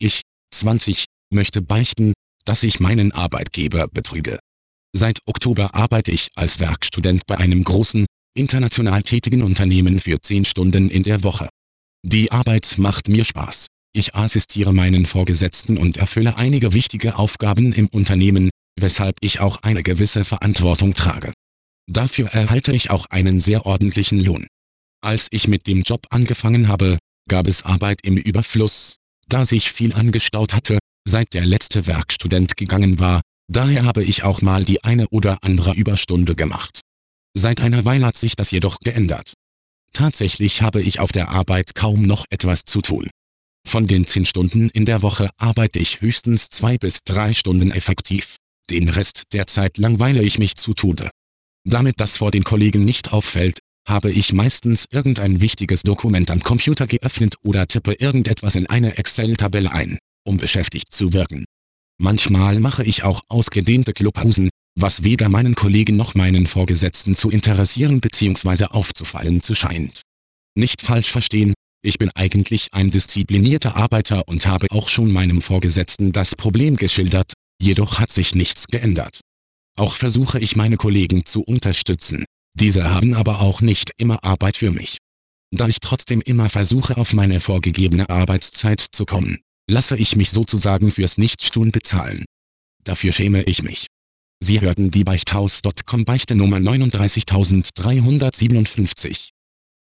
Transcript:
Ich, 20, möchte beichten, dass ich meinen Arbeitgeber betrüge. Seit Oktober arbeite ich als Werkstudent bei einem großen, international tätigen Unternehmen für 10 Stunden in der Woche. Die Arbeit macht mir Spaß. Ich assistiere meinen Vorgesetzten und erfülle einige wichtige Aufgaben im Unternehmen, weshalb ich auch eine gewisse Verantwortung trage. Dafür erhalte ich auch einen sehr ordentlichen Lohn. Als ich mit dem Job angefangen habe, gab es Arbeit im Überfluss, da sich viel angestaut hatte, seit der letzte Werkstudent gegangen war. Daher habe ich auch mal die eine oder andere Überstunde gemacht. Seit einer Weile hat sich das jedoch geändert. Tatsächlich habe ich auf der Arbeit kaum noch etwas zu tun. Von den 10 Stunden in der Woche arbeite ich höchstens 2 bis 3 Stunden effektiv. Den Rest der Zeit langweile ich mich zu Tode. Damit das vor den Kollegen nicht auffällt, habe ich meistens irgendein wichtiges Dokument am Computer geöffnet oder tippe irgendetwas in eine Excel-Tabelle ein, um beschäftigt zu wirken. Manchmal mache ich auch ausgedehnte Clubhusen, was weder meinen Kollegen noch meinen Vorgesetzten zu interessieren bzw. aufzufallen zu scheint. Nicht falsch verstehen, ich bin eigentlich ein disziplinierter Arbeiter und habe auch schon meinem Vorgesetzten das Problem geschildert, jedoch hat sich nichts geändert. Auch versuche ich meine Kollegen zu unterstützen, diese haben aber auch nicht immer Arbeit für mich. Da ich trotzdem immer versuche, auf meine vorgegebene Arbeitszeit zu kommen, lasse ich mich sozusagen fürs Nichtstun bezahlen. Dafür schäme ich mich. Sie hörten die Beichthaus.com Beichte Nummer 39357.